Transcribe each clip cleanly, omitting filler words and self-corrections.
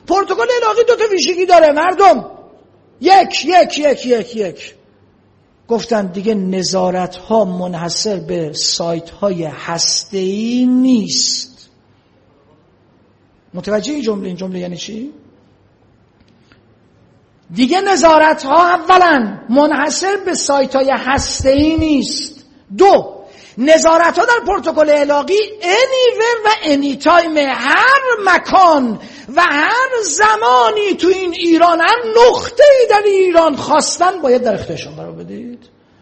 پروتکل الاغی 2 ویژگی داره مردم. یک گفتن دیگه نظارت ها منحصر به سایت های هسته‌ای نیست. متوجه این جمله یعنی چی؟ دیگه نظارت ها اولا منحصر به سایت های هسته‌ای نیست. 2 نظارت ها در پروتکل الاغی anywhere و anytime، هر مکان و هر زمانی تو این ایران، هر نقطه‌ای در ایران خواستن باید در اختیارشون قرار بدید.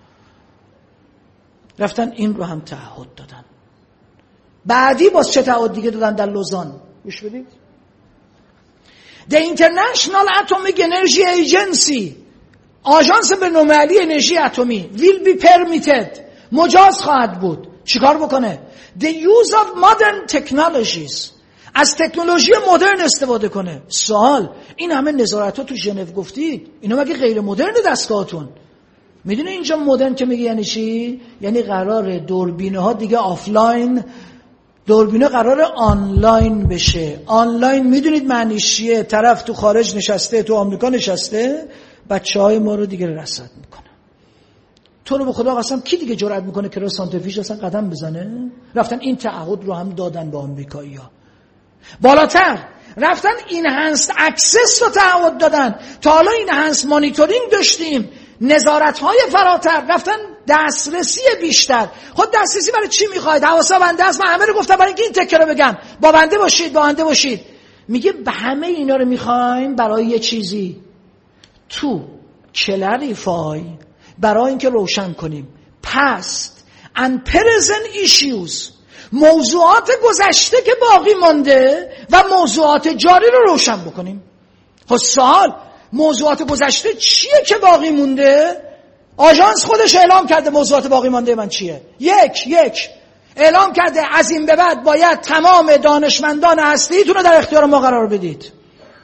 رفتن این رو هم تعهد دادن. بعدی باز چه تعهد دیگه دادن در لوزان؟ گوش بدید. The International Atomic Energy Agency، آژانس بین‌المللی انرژی اتمی، will be permitted، مجاز خواهد بود. چیکار بکنه؟ The use of modern technologies، از تکنولوژی مدرن استفاده کنه. سوال، این همه نظارت‌ها تو ژنو گفتید، اینا مگه غیر مدرن دستگاهتون؟ میدونه اینجا مدرن که میگه یعنی چی؟ یعنی قراره دوربین‌ها دیگه آفلاین، دوربین‌ها قراره آنلاین بشه. آنلاین میدونید معنیش چیه؟ طرف تو خارج نشسته، تو آمریکا نشسته، بچه‌های ما رو دیگه رصد میکنه. تو رو به خدا قسم کی دیگه جرئت میکنه که رو سانتریفیوژ اصلا قدم بزنه؟ رفتن این تعهد رو هم دادن به آمریکایی‌ها. بالاتر رفتن اینهانسد اکسس رو تعهد دادن. تا حالا اینهانسد مانیتورینگ داشتیم، نظارت‌های فراتر، رفتن دسترسی بیشتر. خود دسترسی برای چی میخواید؟ حواسا بنده است. من همه رو گفتم برای اینکه این تکه رو بگم، با بنده باشید. میگه به همه اینا رو میخوایم برای یه چیزی، تو کلریفای، برای اینکه روشن کنیم past and present issues، موضوعات گذشته که باقی مانده و موضوعات جاری رو روشن بکنیم. خب سوال، موضوعات گذشته چیه که باقی مونده؟ آژانس خودش اعلام کرده موضوعات باقی مانده من چیه. یک اعلام کرده از این به بعد باید تمام دانشمندان هستی‌تون رو در اختیار ما قرار بدید.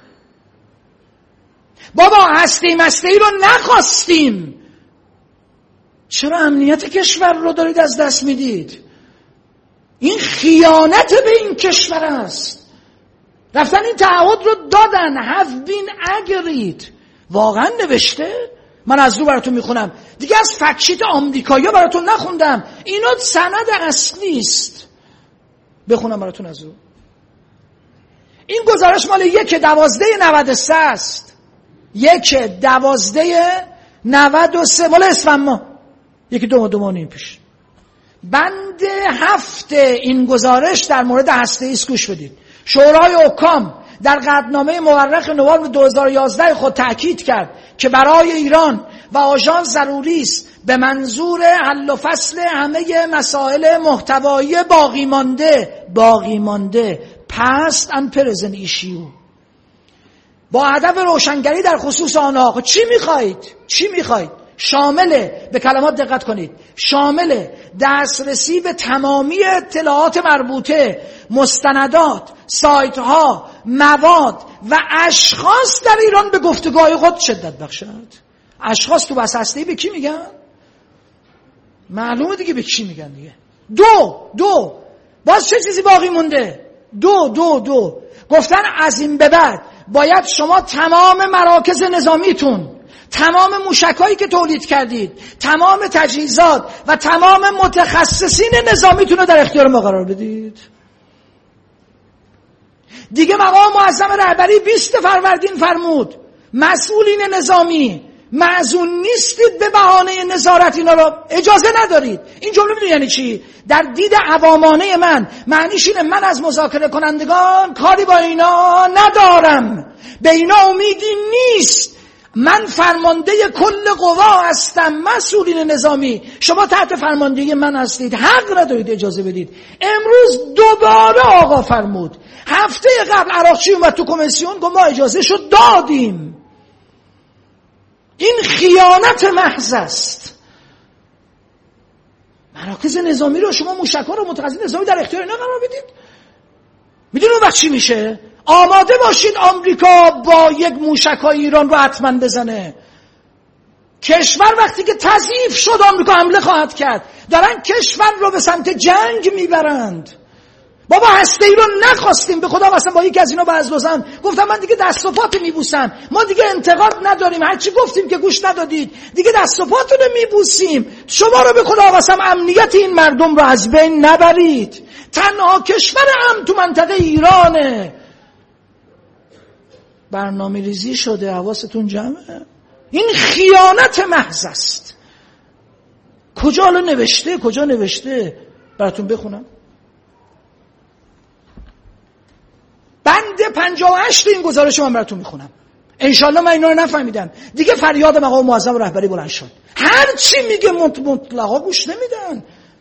بابا هستی رو نخواستیم، چرا امنیت کشور رو دارید از دست میدید؟ این خیانت به این کشور است. رفتن این تعهد رو دادن. have been agreed. واقعا نوشته؟ من از رو براتون میخونم دیگه، از فکشیت آمریکایی براتون نخوندم، اینا سند اصلی است. بخونم براتون از رو. این گزارش مال 1/12/93 است. 1/12/93 مال اسفند ماه، 1-2 ماه پیش. بند 7 این گزارش در مورد هسته‌ای است. گوش بدید. شورای حکام در قطعنامه مورخ نوامبر 2011 خود تأکید کرد که برای ایران و آژانس ضروری است به منظور حل و فصل همه مسائل محتوایی باقی مانده past and present issue، با هدف روشنگری در خصوص آنها. چی میخواید؟ شامل، به کلمات دقت کنید، شامل دسترسی به تمامی اطلاعات مربوطه، مستندات، سایت ها، مواد و اشخاص در ایران به گفتگوهای خود شدت بخشد. اشخاص تو بحث هسته‌ای به کی میگن؟ معلومه دیگه به کی میگن دیگه. دو باز چه چیزی باقی مونده؟ دو گفتن از این به بعد باید شما تمام مراکز نظامیتون، تمام موشکایی که تولید کردید، تمام تجهیزات و تمام متخصصین نظامیتون رو در اختیار ما قرار بدید. دیگه مقام معظم رهبری 20 فروردین فرمود مسئولین نظامی معزون نیستید به بهانه نظارت اینا رو اجازه ندارید. این جمله میدونی یعنی چی؟ در دید عوامانه من معنیش اینه من از مذاکره کنندگان کاری با اینا ندارم، به اینا امیدی نیست، من فرمانده کل قوا هستم، مسئولین نظامی شما تحت فرماندهی من هستید، حق ندارید اجازه بدید. امروز دوباره آقا فرمود، هفته قبل عراقچی اومد تو کمیسیون گفت ما اجازه شد دادیم. این خیانت محض است. مراکز نظامی رو شما موشک‌ها رو متخصصین نظامی در اختیار اینا قرار بدید. میدونید اون وقت چی میشه؟ آماده باشید آمریکا با یک موشک‌های ایران رو حتما بزنه. کشور وقتی که تضعیف شد آمریکا حمله خواهد کرد. دارن کشور رو به سمت جنگ میبرند. بابا هسته‌ای رو نخواستیم، به خدا قسم با یکی از اینا بعض لوزن گفتم من دیگه دست و پات میبوسم، ما دیگه انتقاد نداریم، هرچی گفتیم که گوش ندادید، دیگه دست و پاتون رو میبوسیم، شما رو به خدا قسم امنیت این مردم رو از بین نبرید. تنها کشور امن تو منطقه ایرانه. برنامه ریزی شده، حواستون جمعه. این خیانت محض است. کجا نوشته براتون بخونم. بند 58 این گزارش من براتون میخونم. انشالله من اینا رو نفهمیدم دیگه. فریاد مقام معظم رهبری بلند شد، هر چی میگه مطلقا گوش نمیدن.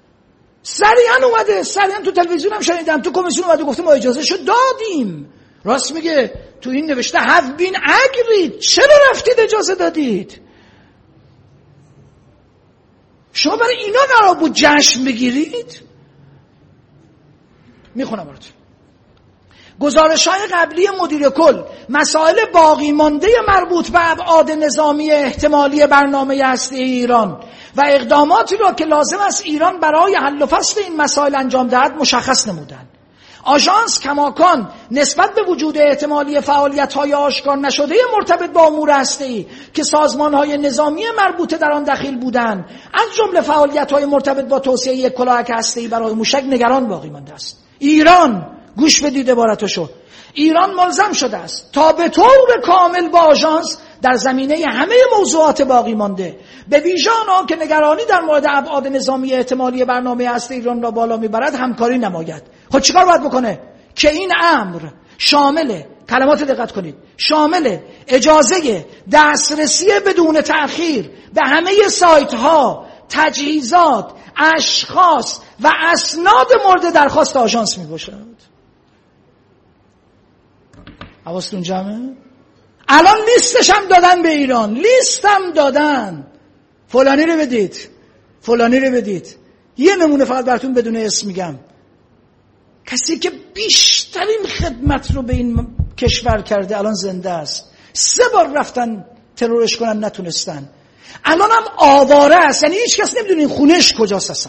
سریعا تو تلویزیون هم شنیدم، تو کمیسیون اومد و گفته ما اجازه شو دادیم. راست میگه، تو این نوشته have been agreed. چرا رفتید اجازه دادید؟ شما برای اینا قرار بود جشن بگیرید؟ میخونم براتون. گزارش‌های قبلی مدیر کل مسائل باقی مانده مربوط به ابعاد نظامی احتمالی برنامه هسته‌ای ایران و اقداماتی را که لازم است ایران برای حل و فصل این مسائل انجام دهد مشخص نمودند. آژانس کماکان نسبت به وجود احتمالی فعالیت‌های آشکار نشده مرتبط با امور هسته‌ای که سازمان‌های نظامی مربوطه در آن دخیل بودند، از جمله فعالیت‌های مرتبط با توسعه یک کلاهک هسته‌ای برای موشک، نگران باقی مانده است. ایران، گوش بدید عبارتشو، ایران ملزم شده است تا به طور کامل با آژانس در زمینه همه موضوعات باقی مانده، به ویژه آنها که نگرانی در مورد ابعاد نظامی احتمالی برنامه هسته‌ای ایران را بالا میبرد همکاری نماید. خب چیکار باید بکنه؟ که این امر شامل، کلمات دقت کنید، شامل اجازه دسترسی بدون تأخیر به همه سایت ها، تجهیزات، اشخاص و اسناد مورد درخواست آژانس میباشد. حواستون جمعه؟ الان لیستش هم دادن به ایران، لیست هم دادن، فلانی رو بدید، فلانی رو بدید. یه نمونه فقط براتون بدون اسم میگم. کسی که بیشترین خدمت رو به این کشور کرده الان زنده است. 3 بار رفتن ترورش کنن نتونستن. الان هم آواره است، یعنی هیچ کس نمیدونه این خونش کجاست اصلا.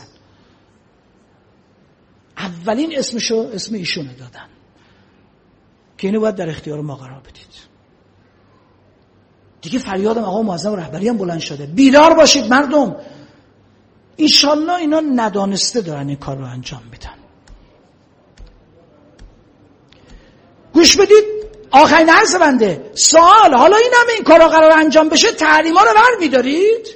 اولین اسم ایشونه دادن که اینو باید در اختیار ما قرار بدید. دیگه فریاد مقام معظم رهبری هم بلند شده. بیدار باشید مردم. انشالله اینا ندانسته دارن این کار رو انجام میدن. گوش بدید، آخرین عرض بنده. سوال، حالا این همه این کار رو قرار انجام بشه، تحریما رو بر میدارید؟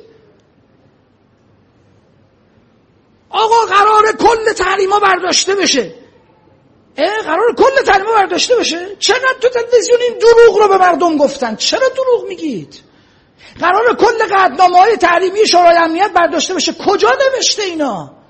آقا قرار کل تحریما برداشته بشه. قرار کل تحریما برداشته بشه؟ چقدر تو تلویزیون این دروغ رو به مردم گفتن؟ چرا دروغ میگید؟ قرار کل قطعنامه‌های تحریمی شورای امنیت برداشته بشه. کجا نوشته اینا؟